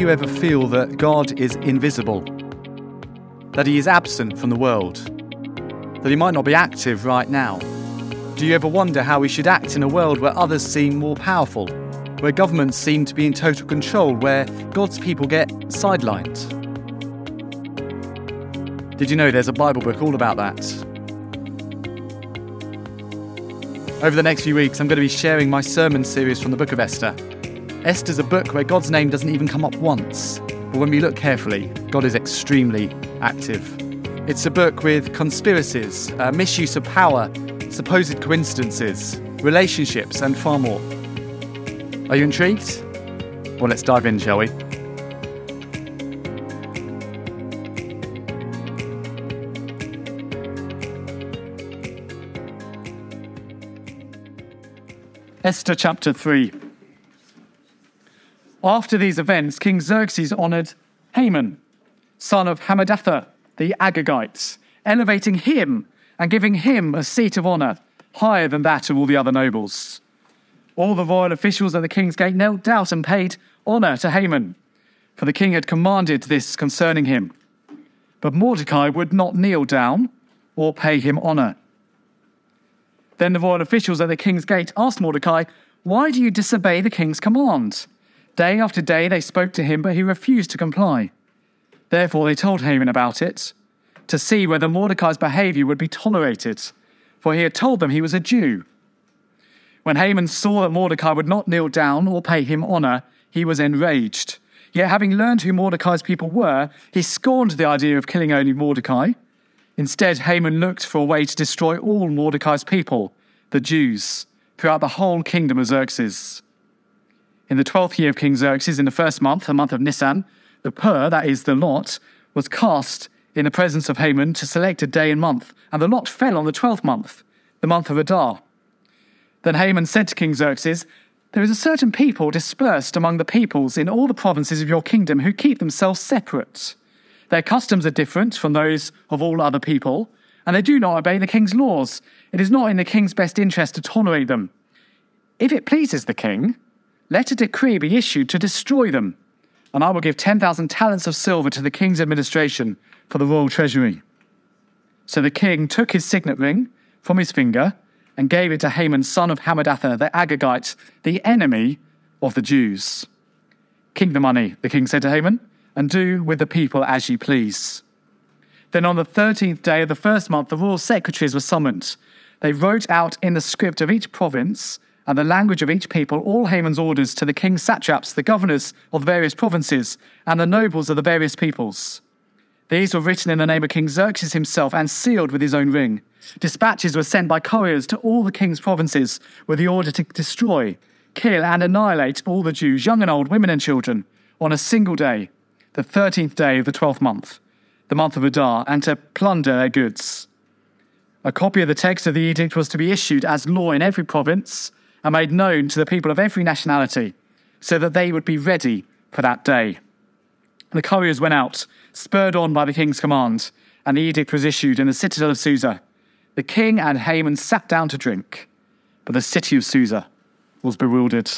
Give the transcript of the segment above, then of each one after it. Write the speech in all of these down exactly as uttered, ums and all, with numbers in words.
you ever feel that God is invisible? That he is absent from the world? That he might not be active right now? Do you ever wonder how we should act in a world where others seem more powerful, where governments seem to be in total control, where God's people get sidelined? Did you know there's a Bible book all about that? Over the next few weeks, I'm going to be sharing my sermon series from the book of Esther. Esther's a book where God's name doesn't even come up once, but when we look carefully, God is extremely active. It's a book with conspiracies, uh, misuse of power, supposed coincidences, relationships, and far more. Are you intrigued? Well, let's dive in, shall we? Esther chapter three. After these events, King Xerxes honoured Haman, son of Hammedatha, the Agagite, elevating him and giving him a seat of honour higher than that of all the other nobles. All the royal officials at the king's gate knelt down and paid honour to Haman, for the king had commanded this concerning him. But Mordecai would not kneel down or pay him honour. Then the royal officials at the king's gate asked Mordecai, "Why do you disobey the king's command?" Day after day they spoke to him, but he refused to comply. Therefore they told Haman about it, to see whether Mordecai's behaviour would be tolerated, for he had told them he was a Jew. When Haman saw that Mordecai would not kneel down or pay him honour, he was enraged. Yet having learned who Mordecai's people were, he scorned the idea of killing only Mordecai. Instead, Haman looked for a way to destroy all Mordecai's people, the Jews, throughout the whole kingdom of Xerxes. In the twelfth year of King Xerxes, in the first month, the month of Nisan, the pur, that is, the lot, was cast in the presence of Haman to select a day and month, and the lot fell on the twelfth month, the month of Adar. Then Haman said to King Xerxes, "There is a certain people dispersed among the peoples in all the provinces of your kingdom who keep themselves separate. Their customs are different from those of all other people, and they do not obey the king's laws. It is not in the king's best interest to tolerate them. If it pleases the king, let a decree be issued to destroy them, and I will give ten thousand talents of silver to the king's administration for the royal treasury." So the king took his signet ring from his finger and gave it to Haman, son of Hammedatha, the Agagite, the enemy of the Jews. "Keep the money," the king said to Haman, "and do with the people as you please." Then on the thirteenth day of the first month, the royal secretaries were summoned. They wrote out in the script of each province and the language of each people all Haman's orders to the king's satraps, the governors of the various provinces, and the nobles of the various peoples. These were written in the name of King Xerxes himself and sealed with his own ring. Dispatches were sent by couriers to all the king's provinces with the order to destroy, kill, and annihilate all the Jews, young and old, women and children, on a single day, the thirteenth day of the twelfth month, the month of Adar, and to plunder their goods. A copy of the text of the edict was to be issued as law in every province and made known to the people of every nationality, so that they would be ready for that day. The couriers went out, spurred on by the king's command, and the edict was issued in the citadel of Susa. The king and Haman sat down to drink, but the city of Susa was bewildered.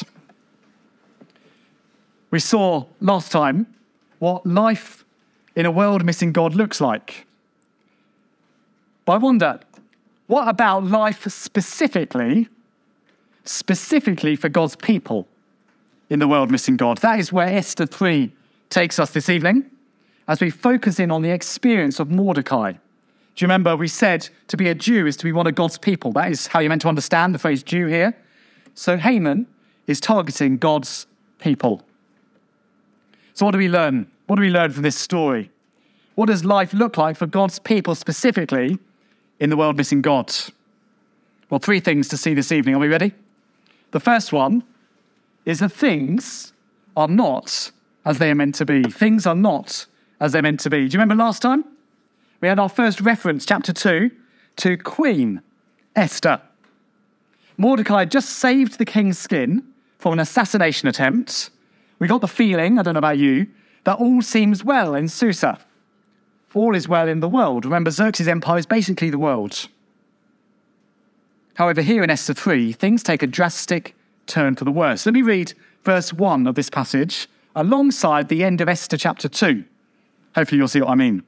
We saw last time what life in a world missing God looks like. But I wonder, what about life specifically, specifically for God's people in the world missing God? That is where Esther three takes us this evening, as we focus in on the experience of Mordecai. Do you remember we said to be a Jew is to be one of God's people? That is how you're meant to understand the phrase Jew here. So Haman is targeting God's people. So what do we learn? What do we learn from this story? What does life look like for God's people specifically in the world missing God? Well, three things to see this evening. Are we ready? The first one is that things are not as they are meant to be. Things are not as they're meant to be. Do you remember last time? We had our first reference, chapter two, to Queen Esther. Mordecai just saved the king's skin from an assassination attempt. We got the feeling, I don't know about you, that all seems well in Susa. All is well in the world. Remember, Xerxes' empire is basically the world. However, here in Esther three, things take a drastic turn for the worse. Let me read verse one of this passage alongside the end of Esther chapter two. Hopefully you'll see what I mean.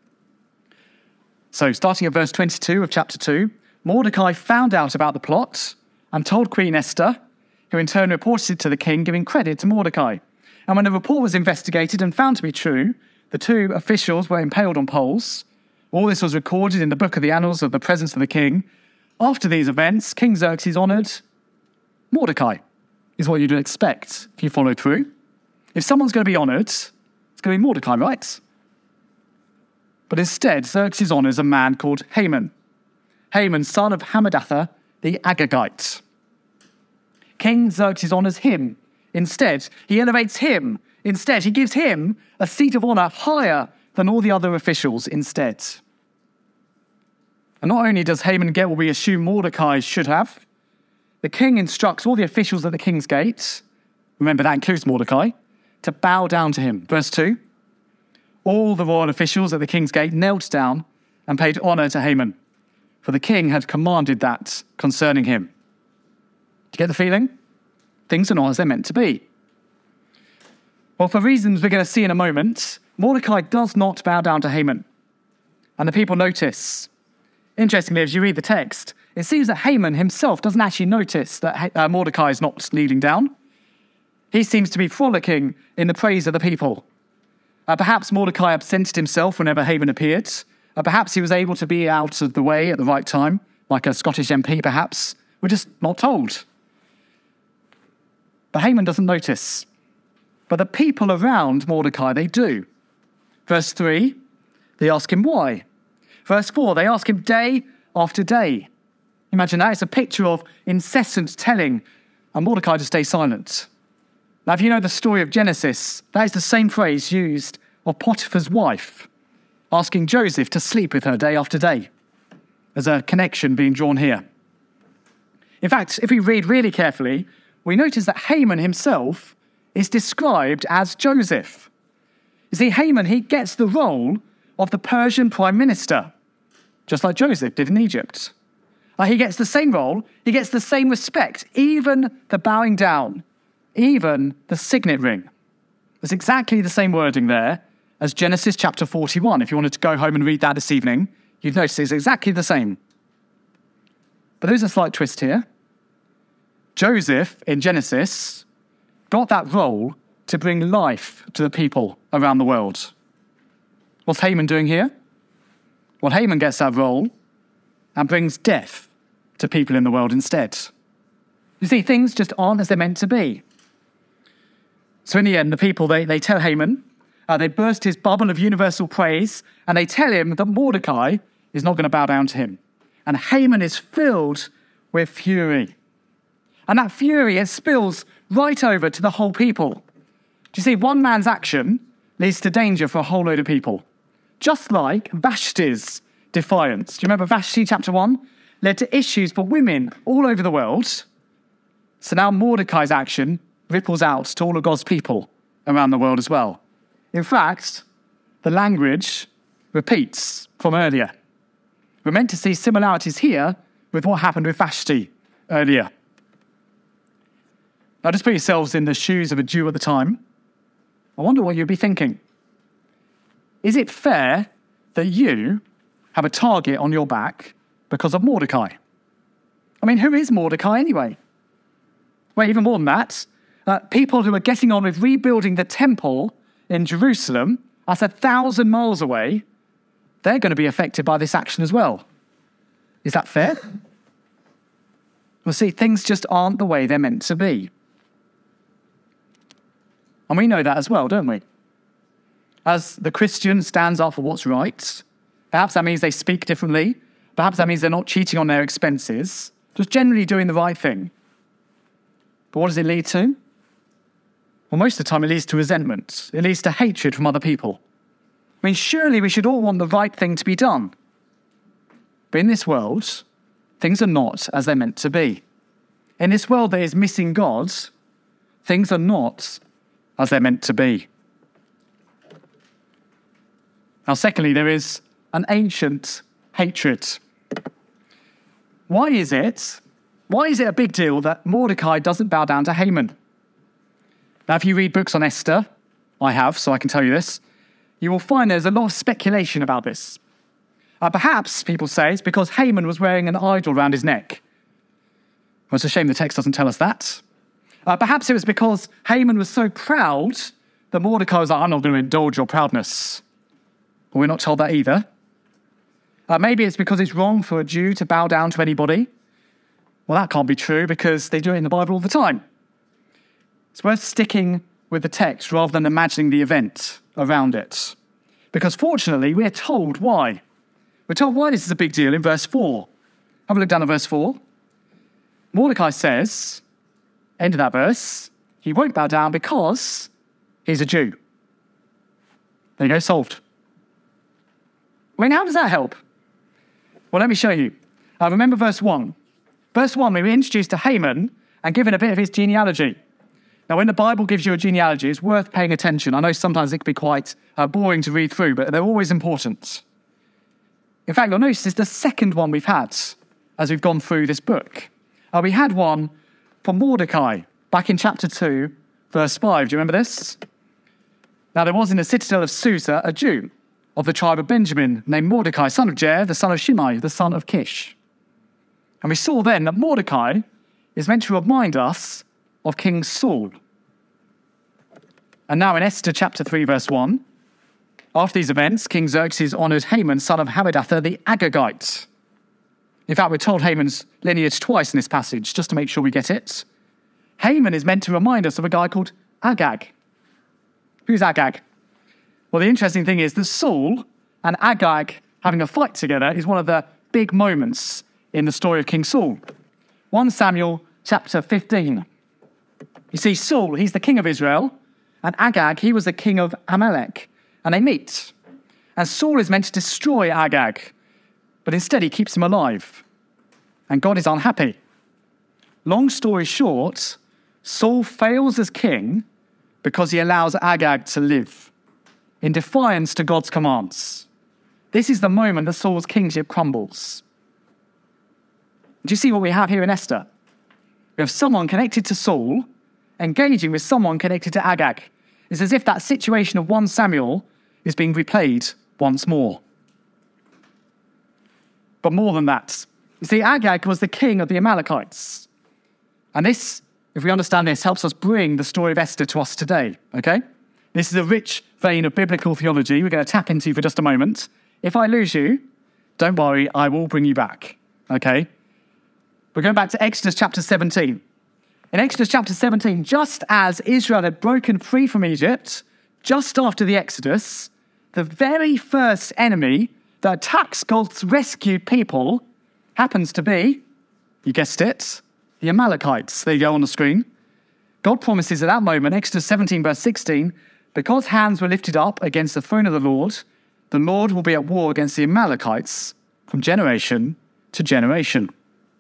So starting at verse twenty-two of chapter two, Mordecai found out about the plot and told Queen Esther, who in turn reported it to the king, giving credit to Mordecai. And when the report was investigated and found to be true, the two officials were impaled on poles. All this was recorded in the book of the annals of the presence of the king. After these events, King Xerxes honoured Mordecai, is what you'd expect if you follow through. If someone's going to be honoured, it's going to be Mordecai, right? But instead, Xerxes honours a man called Haman. Haman, son of Hammedatha, the Agagite. King Xerxes honours him. Instead, he elevates him. Instead, he gives him a seat of honour higher than all the other officials instead. And not only does Haman get what we assume Mordecai should have, the king instructs all the officials at the king's gate, remember that includes Mordecai, to bow down to him. Verse two, all the royal officials at the king's gate knelt down and paid honour to Haman, for the king had commanded that concerning him. Do you get the feeling? Things are not as they're meant to be. Well, for reasons we're going to see in a moment, Mordecai does not bow down to Haman. And the people notice. Interestingly, as you read the text, it seems that Haman himself doesn't actually notice that uh, Mordecai is not kneeling down. He seems to be frolicking in the praise of the people. Uh, perhaps Mordecai absented himself whenever Haman appeared. Uh, perhaps he was able to be out of the way at the right time, like a Scottish M P perhaps. We're just not told. But Haman doesn't notice. But the people around Mordecai, they do. Verse three, they ask him why. Verse four, they ask him day after day. Imagine that. It's a picture of incessant telling, and Mordecai just stays silent. Now, if you know the story of Genesis, that is the same phrase used of Potiphar's wife, asking Joseph to sleep with her day after day. There's a connection being drawn here. In fact, if we read really carefully, we notice that Haman himself is described as Joseph. You see, Haman, he gets the role of the Persian prime minister, just like Joseph did in Egypt. Uh, he gets the same role, he gets the same respect, even the bowing down, even the signet ring. There's exactly the same wording there as Genesis chapter forty-one. If you wanted to go home and read that this evening, you'd notice it's exactly the same. But there's a slight twist here. Joseph, in Genesis, got that role to bring life to the people around the world. What's Haman doing here? Well, Haman gets that role and brings death to people in the world instead. You see, things just aren't as they're meant to be. So in the end, the people, they, they tell Haman, uh, they burst his bubble of universal praise, and they tell him that Mordecai is not going to bow down to him. And Haman is filled with fury. And that fury, it spills right over to the whole people. Do you see, one man's action leads to danger for a whole load of people. Just like Vashti's defiance. Do you remember Vashti chapter one? Led to issues for women all over the world. So now Mordecai's action ripples out to all of God's people around the world as well. In fact, the language repeats from earlier. We're meant to see similarities here with what happened with Vashti earlier. Now, just put yourselves in the shoes of a Jew at the time. I wonder what you'd be thinking. Is it fair that you have a target on your back because of Mordecai? I mean, who is Mordecai anyway? Well, even more than that, uh, people who are getting on with rebuilding the temple in Jerusalem, that's a thousand miles away, they're going to be affected by this action as well. Is that fair? Well, see, things just aren't the way they're meant to be. And we know that as well, don't we? As the Christian stands up for what's right, perhaps that means they speak differently, perhaps that means they're not cheating on their expenses, just generally doing the right thing. But what does it lead to? Well, most of the time it leads to resentment. It leads to hatred from other people. I mean, surely we should all want the right thing to be done. But in this world, things are not as they're meant to be. In this world that is missing God, things are not as they're meant to be. Now, secondly, there is an ancient hatred. Why is it, why is it a big deal that Mordecai doesn't bow down to Haman? Now, if you read books on Esther, I have, so I can tell you this, you will find there's a lot of speculation about this. Uh, perhaps, people say, it's because Haman was wearing an idol around his neck. Well, it's a shame the text doesn't tell us that. Uh, perhaps it was because Haman was so proud that Mordecai was like, I'm not going to indulge your proudness. Well, we're not told that either. Uh, maybe it's because it's wrong for a Jew to bow down to anybody. Well, that can't be true because they do it in the Bible all the time. It's worth sticking with the text rather than imagining the event around it. Because fortunately, we're told why. We're told why this is a big deal in verse four. Have a look down at verse four. Mordecai says, end of that verse, he won't bow down because he's a Jew. There you go, solved. I mean, how does that help? Well, let me show you. Uh, remember verse one. Verse one, we were introduced to Haman and given a bit of his genealogy. Now, when the Bible gives you a genealogy, it's worth paying attention. I know sometimes it can be quite uh, boring to read through, but they're always important. In fact, you'll notice it's the second one we've had as we've gone through this book. Uh, we had one from Mordecai back in chapter two, verse five. Do you remember this? Now, there was in the citadel of Susa a Jew of the tribe of Benjamin named Mordecai, son of Jair, the son of Shimei, the son of Kish. And we saw then that Mordecai is meant to remind us of King Saul. And now in Esther chapter three, verse one, after these events, King Xerxes honoured Haman, son of Hammedatha, the Agagite. In fact, we're told Haman's lineage twice in this passage, just to make sure we get it. Haman is meant to remind us of a guy called Agag. Who's Agag? Well, the interesting thing is that Saul and Agag having a fight together is one of the big moments in the story of King Saul. First Samuel chapter fifteen. You see, Saul, he's the king of Israel, and Agag, he was the king of Amalek, and they meet. And Saul is meant to destroy Agag, but instead he keeps him alive, and God is unhappy. Long story short, Saul fails as king because he allows Agag to live, in defiance to God's commands. This is the moment that Saul's kingship crumbles. Do you see what we have here in Esther? We have someone connected to Saul engaging with someone connected to Agag. It's as if that situation of First Samuel is being replayed once more. But more than that, you see, Agag was the king of the Amalekites. And this, if we understand this, helps us bring the story of Esther to us today, okay? This is a rich vein of biblical theology we're going to tap into for just a moment. If I lose you, don't worry, I will bring you back, okay? We're going back to Exodus chapter seventeen. In Exodus chapter seventeen, just as Israel had broken free from Egypt, just after the Exodus, the very first enemy that attacks God's rescued people happens to be, you guessed it, the Amalekites. There you go on the screen. God promises at that moment, Exodus seventeen, verse sixteen, because hands were lifted up against the throne of the Lord, the Lord will be at war against the Amalekites from generation to generation.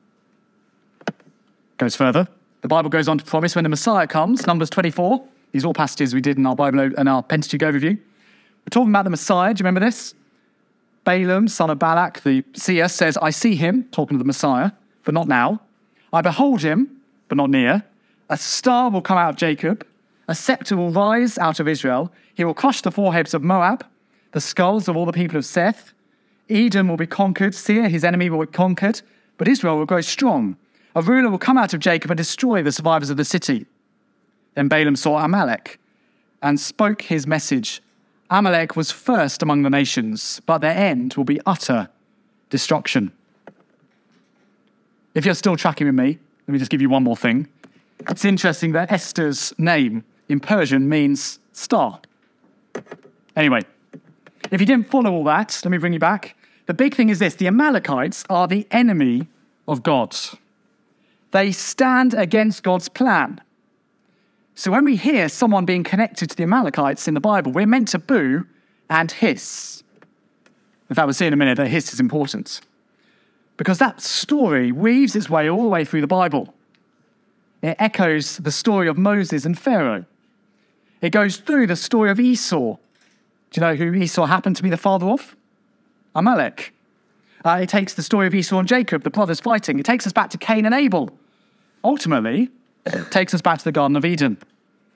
Goes further. The Bible goes on to promise when the Messiah comes, Numbers twenty-four, these are all passages we did in our Bible and our Pentateuch overview. We're talking about the Messiah, do you remember this? Balaam, son of Balak, the seer, says, I see him, talking to the Messiah, but not now. I behold him, but not near. A star will come out of Jacob. A scepter will rise out of Israel. He will crush the foreheads of Moab, the skulls of all the people of Seth. Edom will be conquered. Seir, his enemy, will be conquered. But Israel will grow strong. A ruler will come out of Jacob and destroy the survivors of the city. Then Balaam saw Amalek and spoke his message. Amalek was first among the nations, but their end will be utter destruction. If you're still tracking with me, let me just give you one more thing. It's interesting that Esther's name in Persian means star. Anyway, if you didn't follow all that, let me bring you back. The big thing is this: the Amalekites are the enemy of God. They stand against God's plan. So when we hear someone being connected to the Amalekites in the Bible, we're meant to boo and hiss. In fact, we'll see in a minute that hiss is important, because that story weaves its way all the way through the Bible. It echoes the story of Moses and Pharaoh. It goes through the story of Esau. Do you know who Esau happened to be the father of? Amalek. Uh, it takes the story of Esau and Jacob, the brothers fighting. It takes us back to Cain and Abel. Ultimately, it takes us back to the Garden of Eden.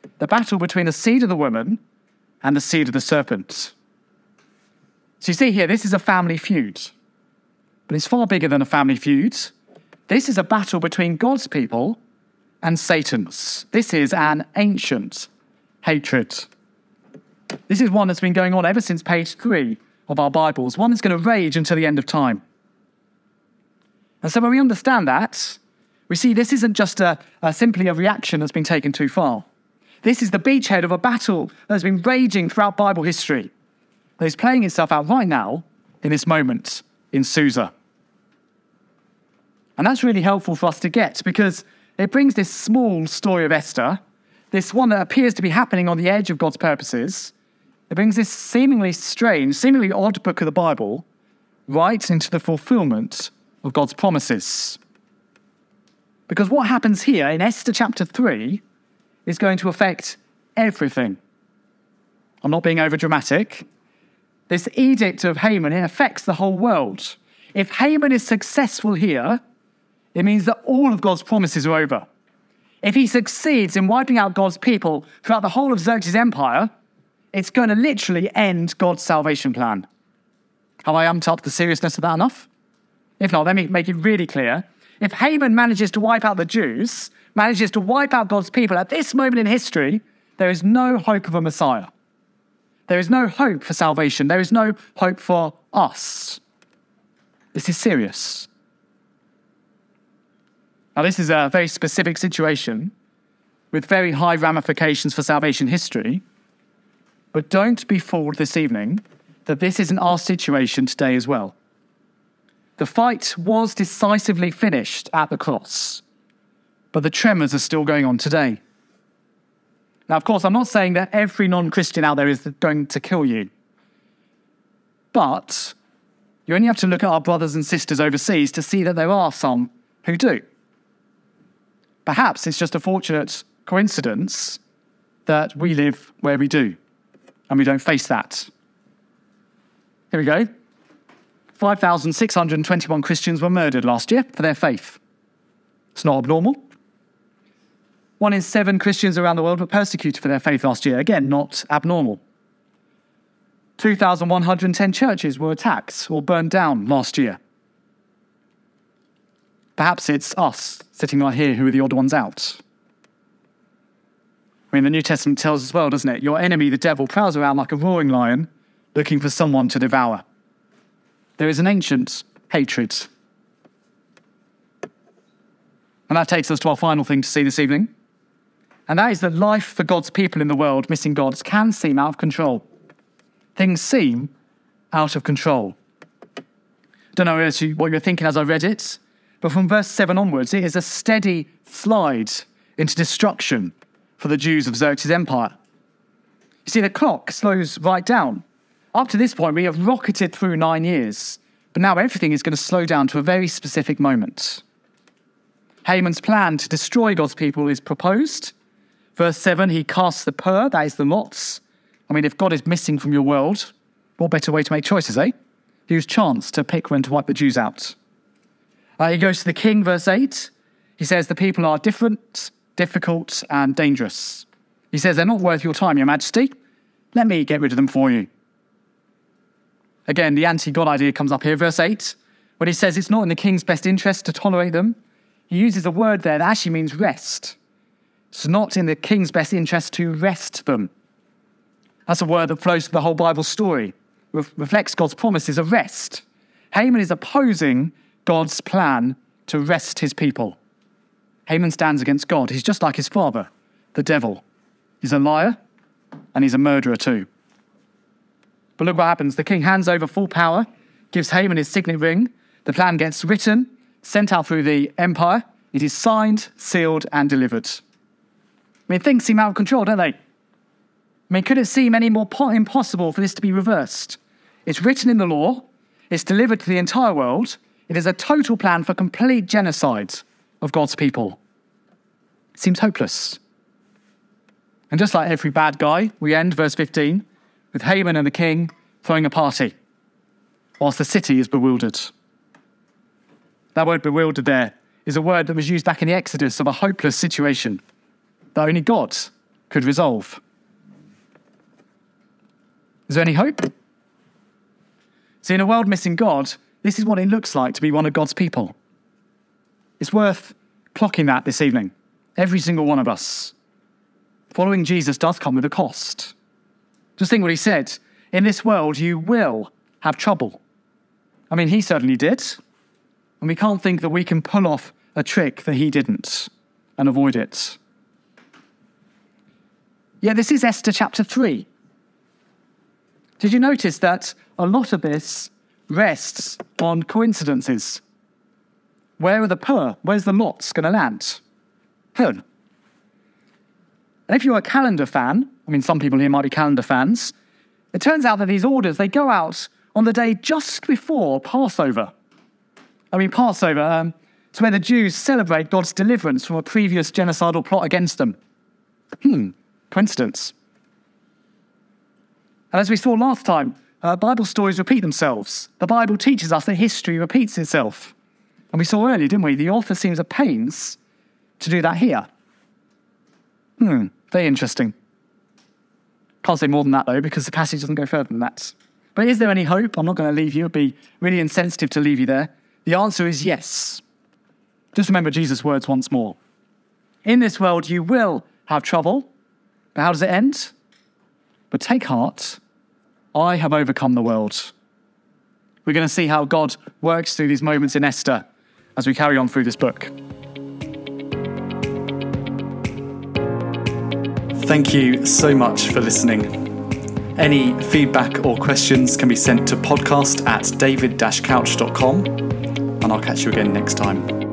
the battle between the seed of the woman and the seed of the serpent. So you see here, this is a family feud. But it's far bigger than a family feud. This is a battle between God's people and Satan's. This is an ancient hatred. This is one that's been going on ever since page three of our Bibles, one that's going to rage until the end of time. And so when we understand that, we see this isn't just a, a simply a reaction that's been taken too far. This is the beachhead of a battle that has been raging throughout Bible history, that is playing itself out right now in this moment in Susa. And that's really helpful for us to get, because it brings this small story of Esther, this one that appears to be happening on the edge of God's purposes, it brings this seemingly strange, seemingly odd book of the Bible right into the fulfillment of God's promises. Because what happens here in Esther chapter three is going to affect everything. I'm not being overdramatic. This edict of Haman, it affects the whole world. If Haman is successful here, it means that all of God's promises are over. If he succeeds in wiping out God's people throughout the whole of Xerxes' empire, it's going to literally end God's salvation plan. Have I amped up the seriousness of that enough? If not, let me make it really clear. If Haman manages to wipe out the Jews, manages to wipe out God's people at this moment in history, there is no hope of a Messiah. There is no hope for salvation. There is no hope for us. This is serious. Now, this is a very specific situation with very high ramifications for salvation history. But don't be fooled this evening that this isn't our situation today as well. The fight was decisively finished at the cross, but the tremors are still going on today. Now, of course, I'm not saying that every non-Christian out there is going to kill you. But you only have to look at our brothers and sisters overseas to see that there are some who do. Perhaps it's just a fortunate coincidence that we live where we do, and we don't face that. Here we go. five thousand six hundred twenty-one Christians were murdered last year for their faith. It's not abnormal. One in seven Christians around the world were persecuted for their faith last year. Again, not abnormal. two thousand one hundred ten churches were attacked or burned down last year. Perhaps it's us sitting right here who are the odd ones out. I mean, the New Testament tells us as well, doesn't it? Your enemy, the devil, prowls around like a roaring lion, looking for someone to devour. There is an ancient hatred. And that takes us to our final thing to see this evening. And that is that life for God's people in the world, missing God, can seem out of control. Things seem out of control. I don't know what you're thinking as I read it, but from verse seven onwards, it is a steady slide into destruction for the Jews of Xerxes' empire. You see, the clock slows right down. Up to this point, we have rocketed through nine years, but now everything is going to slow down to a very specific moment. Haman's plan to destroy God's people is proposed. Verse seven, he casts the pur, that is the lots. I mean, if God is missing from your world, what better way to make choices, eh? Use chance to pick when to wipe the Jews out. Uh, he goes to the king, verse eight. He says the people are different, difficult, and dangerous. He says they're not worth your time, your majesty. Let me get rid of them for you. Again, the anti-God idea comes up here, verse eight, when he says it's not in the king's best interest to tolerate them. He uses a word there that actually means rest. It's not in the king's best interest to rest them. That's a word that flows through the whole Bible story. Re- reflects God's promises of rest. Haman is opposing God's plan to rest his people. Haman stands against God. He's just like his father, the devil. He's a liar and he's a murderer too. But look what happens. The king hands over full power, gives Haman his signet ring. The plan gets written, sent out through the empire. It is signed, sealed, and delivered. I mean, things seem out of control, don't they? I mean, could it seem any more po- impossible for this to be reversed? It's written in the law. It's delivered to the entire world. It is a total plan for complete genocide of God's people. It seems hopeless. And just like every bad guy, we end, verse fifteen, with Haman and the king throwing a party, whilst the city is bewildered. That word bewildered there is a word that was used back in the Exodus of a hopeless situation that only God could resolve. Is there any hope? See, in a world missing God, this is what it looks like to be one of God's people. It's worth clocking that this evening, every single one of us. Following Jesus does come with a cost. Just think what he said. In this world, you will have trouble. I mean, he certainly did. And we can't think that we can pull off a trick that he didn't and avoid it. Yeah, this is Esther chapter three. Did you notice that a lot of this rests on coincidences? Where are the per? Where's the lots going to land? Heaven. And if you're a calendar fan, I mean, some people here might be calendar fans, it turns out that these orders, they go out on the day just before Passover. I mean, Passover, um, it's where the Jews celebrate God's deliverance from a previous genocidal plot against them. Hmm, coincidence. And as we saw last time, uh, Bible stories repeat themselves. The Bible teaches us that history repeats itself. And we saw earlier, didn't we? The author seems at pains to do that here. Hmm, very interesting. Can't say more than that, though, because the passage doesn't go further than that. But is there any hope? I'm not going to leave you. It'd be really insensitive to leave you there. The answer is yes. Just remember Jesus' words once more. In this world, you will have trouble. But how does it end? But take heart. I have overcome the world. We're going to see how God works through these moments in Esther as we carry on through this book. Thank you so much for listening. Any feedback or questions can be sent to podcast at david dash couch dot com, and I'll catch you again next time.